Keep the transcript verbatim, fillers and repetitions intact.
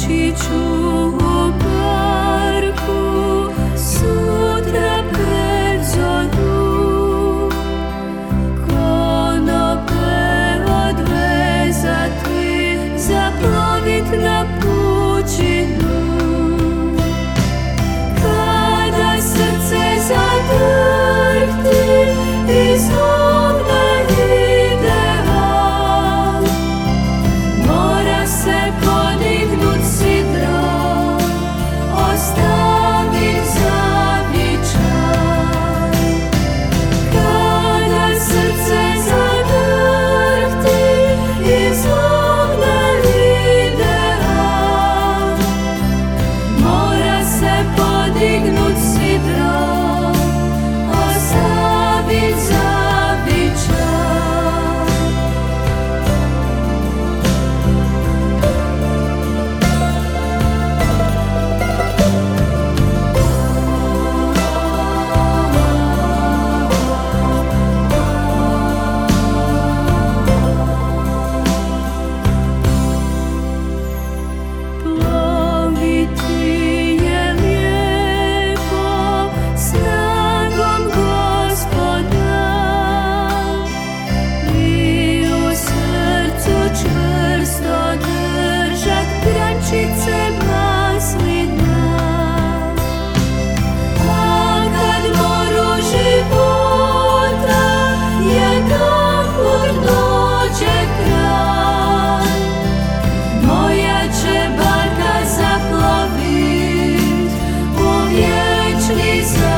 Ići ću u parku sutra pred zoru, konope odvezati, zaplovit na pučinu. Kada srce zadrhti i znov na ideal, mora se podignut sidro, ostavit zavičaj. Kada srce zadrhti i znov na ideal, mora se podignut sidro, ostavit zavičaj. Ploviti je lijepo snagom Gospoda i u srcu čvrsto držat grančice maslina. A kad moru života jedanput dođe kraj, moja će barka zaplovit u vječni san.